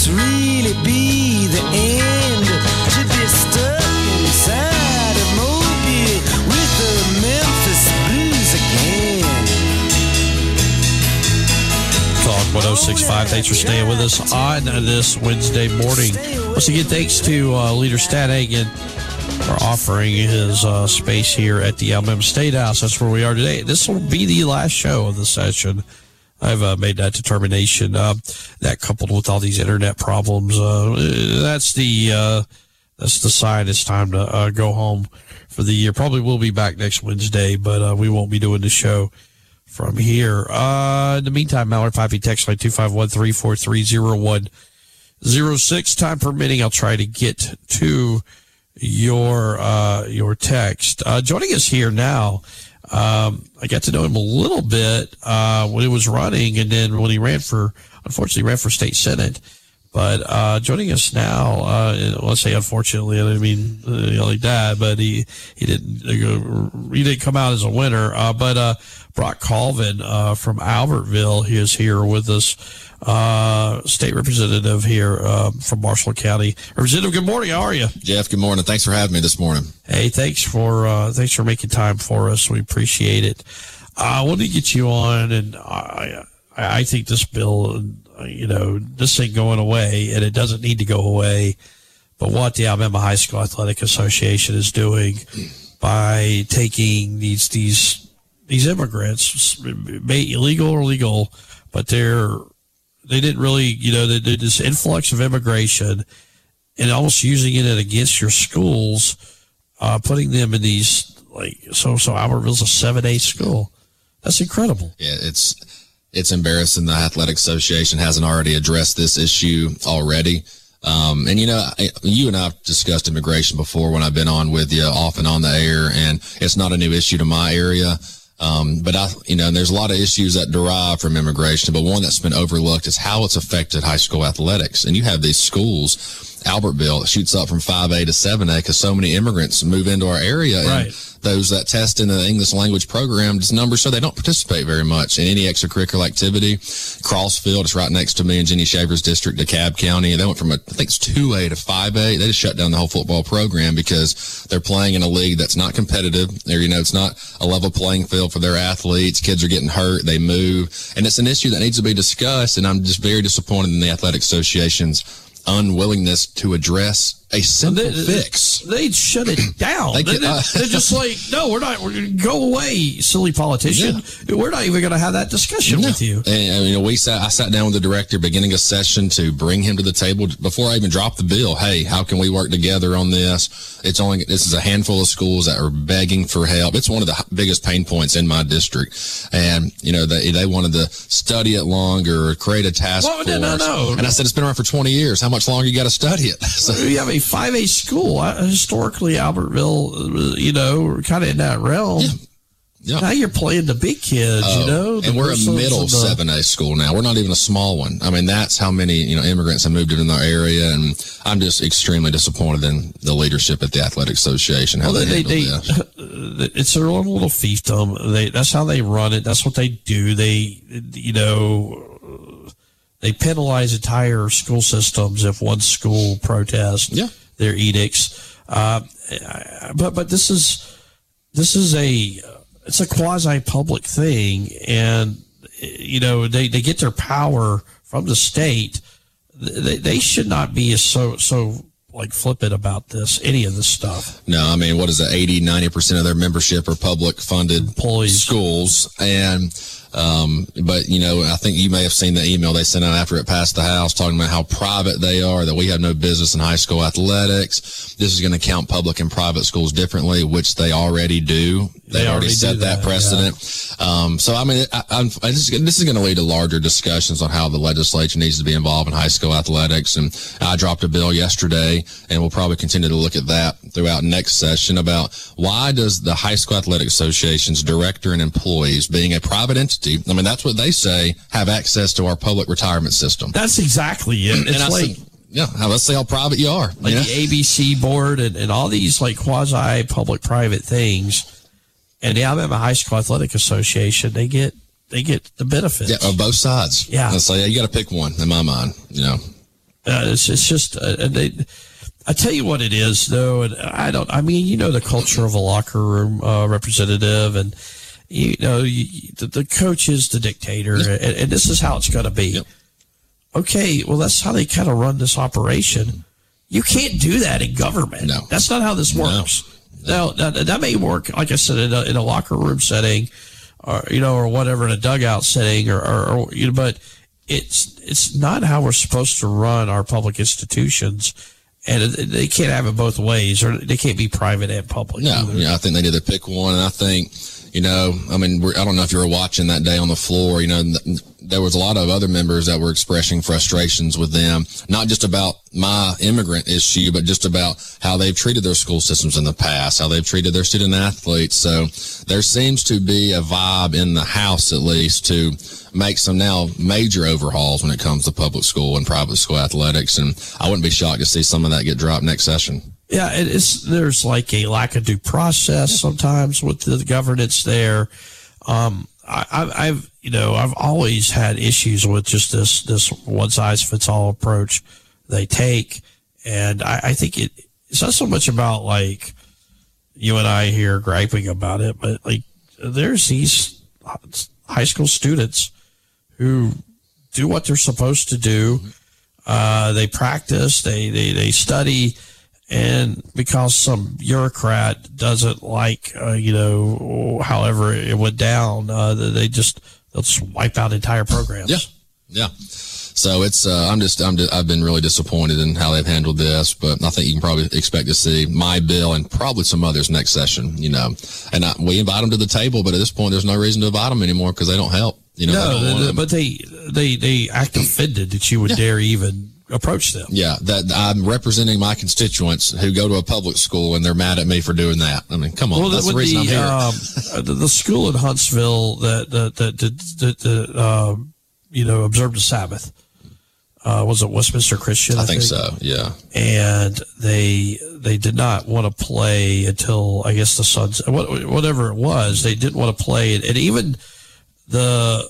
this really be the end? To be stuck inside of Mobile with the Memphis Blues again. Talk 106.5. Thanks for staying with us on this Wednesday morning. Once again, thanks to Leader Stadhagen for offering his space here at the Alabama State House. That's where we are today. This will be the last show of the session. I've made that determination. That coupled with all these internet problems, that's the sign it's time to go home for the year. Probably will be back next Wednesday, but we won't be doing the show from here. In the meantime, Mallard 5 text line 251-343-0106. Time permitting, I'll try to get to your text. Joining us here now, I got to know him a little bit when he was running, and then when he unfortunately ran for state senate. But joining us now, let's say unfortunately, I mean like that, but he didn't come out as a winner. But Brock Colvin from Albertville, he is here with us, state representative here from Marshall County. Representative, good morning. How are you, Jeff? Good morning. Thanks for having me this morning. Hey, thanks for making time for us. We appreciate it. I wanted to get you on, and I think this bill, this ain't going away, and it doesn't need to go away. But what the Alabama High School Athletic Association is doing by taking these immigrants, illegal or legal, but they didn't really, this influx of immigration and almost using it against your schools, putting them in these, so Albertville's a 7A school. That's incredible. Yeah, it's embarrassing the Athletic Association hasn't already addressed this issue already. And you and I have discussed immigration before when I've been on with you off and on the air, and it's not a new issue to my area. But there's a lot of issues that derive from immigration, but one that's been overlooked is how it's affected high school athletics. And you have these schools, Albertville, that shoots up from 5A to 7A because so many immigrants move into our area. Right. And those that test in the English language program, just numbers show they don't participate very much in any extracurricular activity. Crossfield is right next to me in Jenny Shaver's district, DeKalb County. They went from, I think it's 2A to 5A. They just shut down the whole football program because they're playing in a league that's not competitive. It's not a level playing field for their athletes. Kids are getting hurt. They move. And it's an issue that needs to be discussed. And I'm just very disappointed in the Athletic Association's unwillingness to address a simple fix. They'd shut it down. They're just like, no, we're going to go away, silly politician. Yeah. We're not even going to have that discussion with you. And I sat down with the director beginning a session to bring him to the table before I even dropped the bill. Hey, how can we work together on this? This is a handful of schools that are begging for help. It's one of the biggest pain points in my district. And, they wanted to study it longer or create a task force. No. And I said, it's been around for 20 years. How much longer you got to study it? So you have a 5A school. Historically, Albertville, kind of in that realm. Yeah. Now you're playing the big kids, And we're a middle 7A school now. We're not even a small one. I mean, that's how many, immigrants have moved into our area. And I'm just extremely disappointed in the leadership at the Athletic Association. It's their own little fiefdom. That's how they run it. That's what they do. They penalize entire school systems if one school protests their edicts. But this is it's a quasi-public thing, and they get their power from the state. They should not be so flippant about any of this stuff. No, I mean, what is it? 80-90% of their membership are public funded schools, and but I think you may have seen the email they sent out after it passed the House talking about how private they are, that we have no business in high school athletics. This is going to count public and private schools differently, which they already do. They already set that precedent. Yeah. So I mean, this is going to lead to larger discussions on how the legislature needs to be involved in high school athletics. And I dropped a bill yesterday, and we'll probably continue to look at that throughout next session about why does the High School Athletic Association's director and employees, being a private entity, I mean, that's what they say, have access to our public retirement system. That's exactly it. It's let's see how private you are. Like the ABC board and all these quasi-public private things. And the Alabama High School Athletic Association, they get the benefits. Yeah, on both sides. Yeah. So you got to pick one in my mind, It's just I tell you what it is, though, and the culture of a locker room representative, and the coach is the dictator, and this is how it's going to be. Yep. Okay, well, that's how they kind of run this operation. You can't do that in government. No. That's not how this works. No. Now, that may work, like I said, in a locker room setting, or whatever, in a dugout setting, but it's not how we're supposed to run our public institutions. And they can't have it both ways, or they can't be private and public. No, I think they need to pick one. And I think, I don't know if you were watching that day on the floor. There was a lot of other members that were expressing frustrations with them, not just about my immigrant issue, but just about how they've treated their school systems in the past, how they've treated their student athletes. So there seems to be a vibe in the House, at least, to make some now major overhauls when it comes to public school and private school athletics. And I wouldn't be shocked to see some of that get dropped next session. Yeah, there's like a lack of due process sometimes with the governance there. I've always had issues with just this one size fits all approach they take, and I think it's not so much about like you and I here griping about it, but like there's these high school students who do what they're supposed to do. They practice, they study. And because some bureaucrat doesn't like, however it went down, they'll just wipe out entire programs. Yeah. So it's, I've been really disappointed in how they've handled this, but I think you can probably expect to see my bill and probably some others next session, and we invite them to the table, but at this point, there's no reason to invite them anymore because they don't help. But they act offended that you would dare even approach them. Yeah, that I'm representing my constituents who go to a public school and they're mad at me for doing that. I mean, come on, well, that's the reason I'm here. The school in Huntsville that observed the Sabbath, was it Westminster Christian? I think so. Yeah, and they did not want to play until I guess the Suns, whatever it was, they didn't want to play, and even the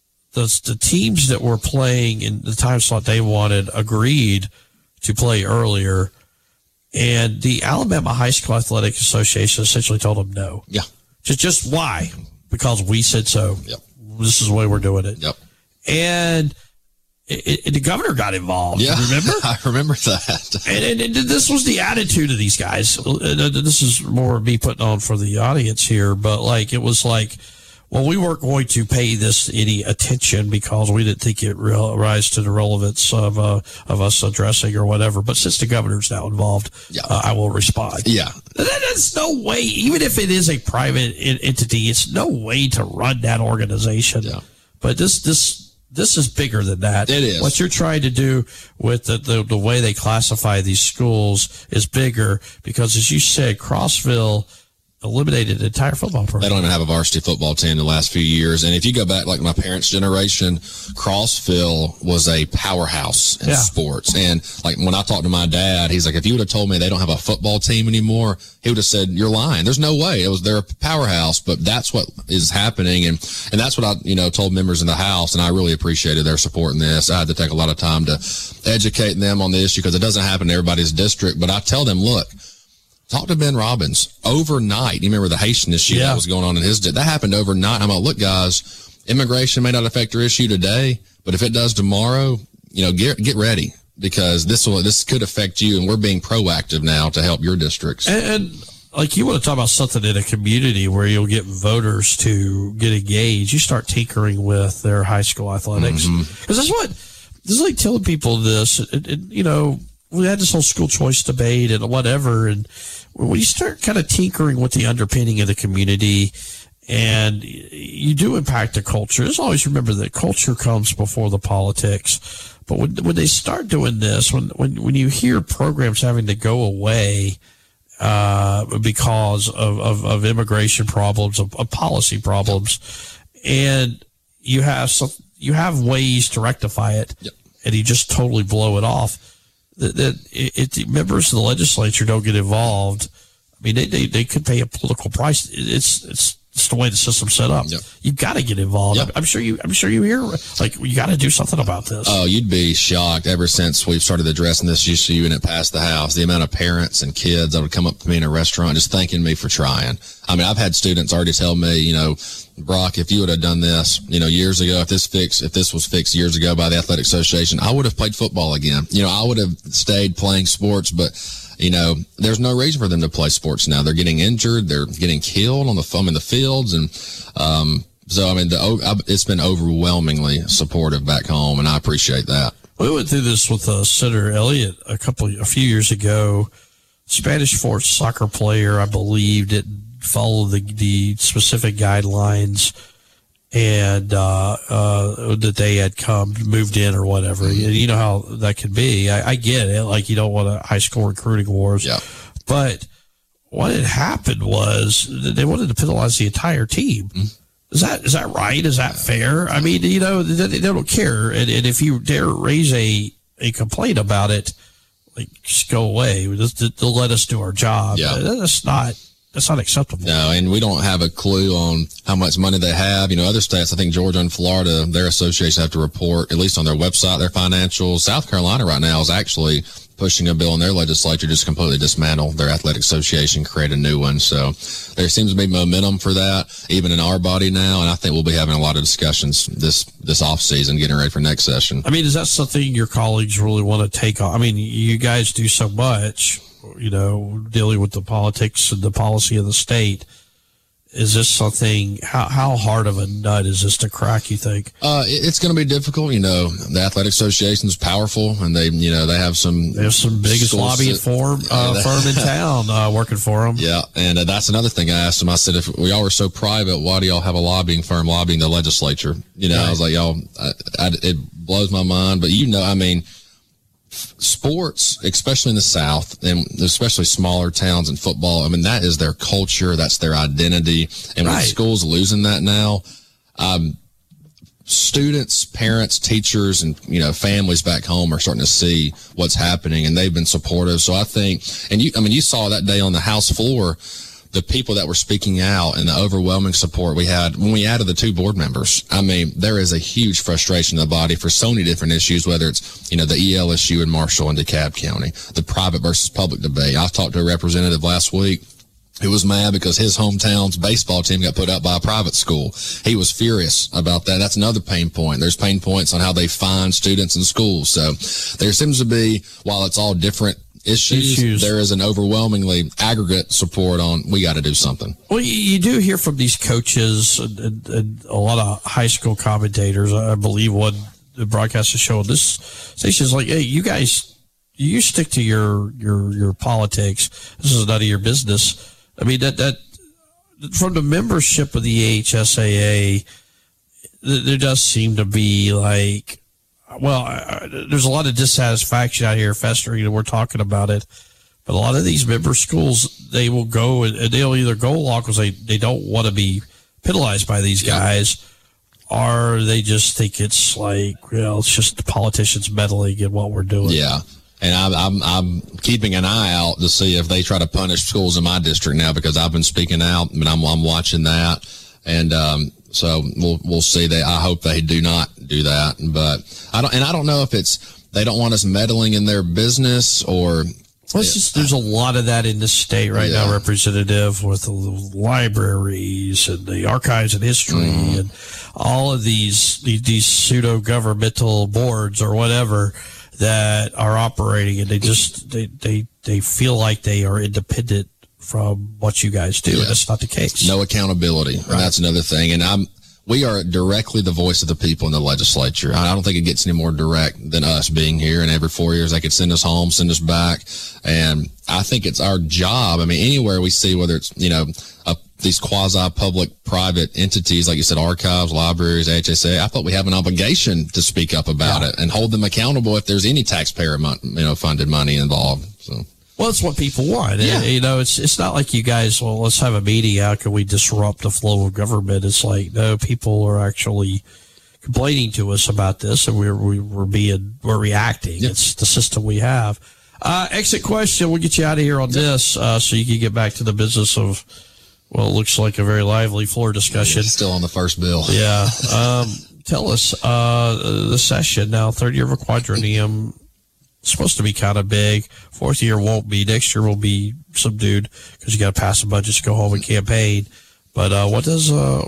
teams that were playing in the time slot they wanted agreed to play earlier, and the Alabama High School Athletic Association essentially told them no. Yeah. Just why? Because we said so. Yep. This is the way we're doing it. Yep. And the governor got involved. Yeah. Remember? I remember that. And this was the attitude of these guys. This is more me putting on for the audience here, but it was like, well, we weren't going to pay this any attention because we didn't think it rise to the relevance of us addressing or whatever. But since the governor's now involved, I will respond. Yeah. There's no way, even if it is a private entity, it's no way to run that organization. Yeah. But this is bigger than that. It is. What you're trying to do with the way they classify these schools is bigger because, as you said, Crossville eliminated the entire football program. They don't even have a varsity football team the last few years. And if you go back like my parents' generation, Crossville was a powerhouse in sports. And like when I talked to my dad, he's like, if you would have told me they don't have a football team anymore, he would have said, you're lying. There's no way. They're a powerhouse, but that's what is happening. And that's what I, told members in the House, and I really appreciated their support in this. I had to take a lot of time to educate them on the issue because it doesn't happen in everybody's district. But I tell them, look, talk to Ben Robbins overnight. You remember the Haitian issue that was going on in his district? That happened overnight. I'm like, look, guys, immigration may not affect your issue today, but if it does tomorrow, get ready because this could affect you, and we're being proactive now to help your districts. And like you want to talk about something in a community where you'll get voters to get engaged, you start tinkering with their high school athletics. Because this is like telling people this, we had this whole school choice debate and whatever, and when you start kind of tinkering with the underpinning of the community and you do impact the culture, just always remember that culture comes before the politics. But when they start doing this, when you hear programs having to go away because of immigration problems, of policy problems, and you have ways to rectify it, and you just totally blow it off, that members of the legislature don't get involved. I mean, they could pay a political price. It's It's the way the system's set up. Yep. You've got to get involved. Yep. I'm sure you hear, like, you got to do something about this. Oh, you'd be shocked. Ever since we've started addressing this issue and it passed the House, the amount of parents and kids that would come up to me in a restaurant just thanking me for trying. I mean, I've had students already tell me, Brock, if you would have done this, years ago, if this was fixed years ago by the Athletic Association, I would have played football again. I would have stayed playing sports, but there's no reason for them to play sports now. They're getting injured. They're getting killed in the fields. And, so, I mean, it's been overwhelmingly supportive back home, and I appreciate that. We went through this with Senator Elliott a few years ago. Spanish Fort soccer player, I believe, didn't follow the specific guidelines and that they had moved in or whatever. You know how that could be. I get it. Like, you don't want a high school recruiting wars. Yeah. But what had happened was they wanted to penalize the entire team. Is that right? Is that fair? I mean, they don't care. And if you dare raise a complaint about it, like, just go away. They'll let us do our job. Yeah. That's not acceptable. No, and we don't have a clue on how much money they have. Other states, I think Georgia and Florida, their associations have to report, at least on their website, their financials. South Carolina right now is actually pushing a bill in their legislature just completely dismantle their athletic association, create a new one. So there seems to be momentum for that, even in our body now, and I think we'll be having a lot of discussions this off season, getting ready for next session. I mean, is that something your colleagues really want to take on? I mean, you guys do so much, dealing with the politics and the policy of the state. Is this something, how hard of a nut is this to crack, you think? It's going to be difficult. The Athletic Association is powerful, and they have some biggest lobbying firm in town working for them. Yeah, and that's another thing I asked them. I said, if we all were so private, why do y'all have a lobbying firm lobbying the legislature? Right. I was like, y'all, it blows my mind. But I mean, sports, especially in the South, and especially smaller towns and football, I mean, that is their culture. That's their identity. And with schools losing that now, students, parents, teachers, and, families back home are starting to see what's happening, and they've been supportive. So I think, and you saw that day on the House floor, the people that were speaking out and the overwhelming support we had when we added the 2 board members. I mean, there is a huge frustration in the body for so many different issues, whether it's, the EL issue in Marshall and DeKalb County, the private versus public debate. I talked to a representative last week who was mad because his hometown's baseball team got put up by a private school. He was furious about that. That's another pain point. There's pain points on how they fine students in schools. So there seems to be, while it's all different issues, there is an overwhelmingly aggregate support on we got to do something. Well, you do hear from these coaches and a lot of high school commentators. I believe one broadcaster show on this station is like, hey, you guys, you stick to your politics. This is none of your business. I mean, that from the membership of the AHSAA, there does seem to be like, well, there's a lot of dissatisfaction out here festering, and we're talking about it. But a lot of these member schools, they will go and they'll either go along because they don't want to be penalized by these guys, or they just think it's like, it's just the politicians meddling in what we're doing. Yeah. And I'm keeping an eye out to see if they try to punish schools in my district now, because I've been speaking out, and I'm watching that. And, so we'll see. I hope they do not do that, but I don't know if they don't want us meddling in their business or. Well, there's a lot of that in the state right now, Representative, with the libraries and the archives and history and all of these pseudo governmental boards or whatever that are operating, and they feel like they are independent from what you guys do. And that's not the case. No accountability. Right. And that's another thing. And we are directly the voice of the people in the legislature. I don't think it gets any more direct than us being here. And every 4 years, they could send us home, send us back. And I think it's our job. I mean, anywhere we see, whether it's, these quasi-public private entities, like you said, archives, libraries, HSA, I thought we have an obligation to speak up about it and hold them accountable if there's any taxpayer funded money involved. So. Well, it's what people want. Yeah. It's not like you guys, well, let's have a meeting. How can we disrupt the flow of government? It's like, no, people are actually complaining to us about this, and we're reacting. Yep. It's the system we have. Exit question. We'll get you out of here on this so you can get back to the business of Well, it looks like a very lively floor discussion. Still on the first bill. Yeah. Tell us, the session now, third year of a quadrennium, supposed to be kind of big. Fourth year won't be. Next year will be subdued because you got to pass the budgets, go home and campaign. But how does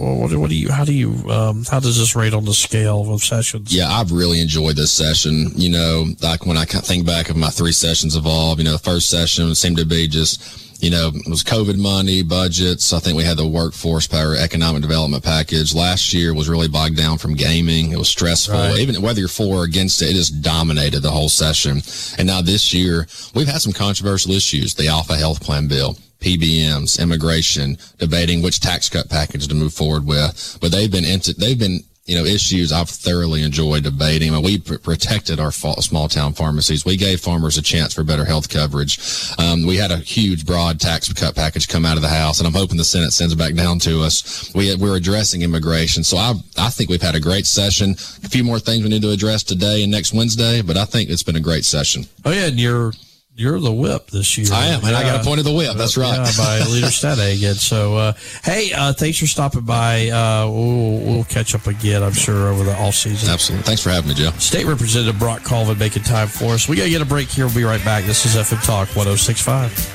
this rate on the scale of sessions? Yeah, I've really enjoyed this session. You know, like when I think back of my 3 sessions involved, you know, the first session seemed to be just, you know, it was COVID money, budgets. I think we had the workforce power economic development package. Last year was really bogged down from gaming. It was stressful. Right. Even whether you're for or against it, it just dominated the whole session. And now this year, we've had some controversial issues. The Alpha Health Plan bill, PBMs, immigration, debating which tax cut package to move forward with. But they've been issues I've thoroughly enjoyed debating. I mean, we protected our small town pharmacies. We gave farmers a chance for better health coverage. We had a huge, broad tax cut package come out of the House, and I'm hoping the Senate sends it back down to us. We're addressing immigration. So I think we've had a great session. A few more things we need to address today and next Wednesday, but I think it's been a great session. Oh, yeah, and you're the whip this year. I am, and I got appointed the whip. That's right. Yeah, by Leader Stadhagen. So, hey, thanks for stopping by. We'll catch up again, I'm sure, over the off season. Absolutely. Thanks for having me, Joe. State Representative Brock Colvin making time for us. We got to get a break here. We'll be right back. This is FM Talk 106.5.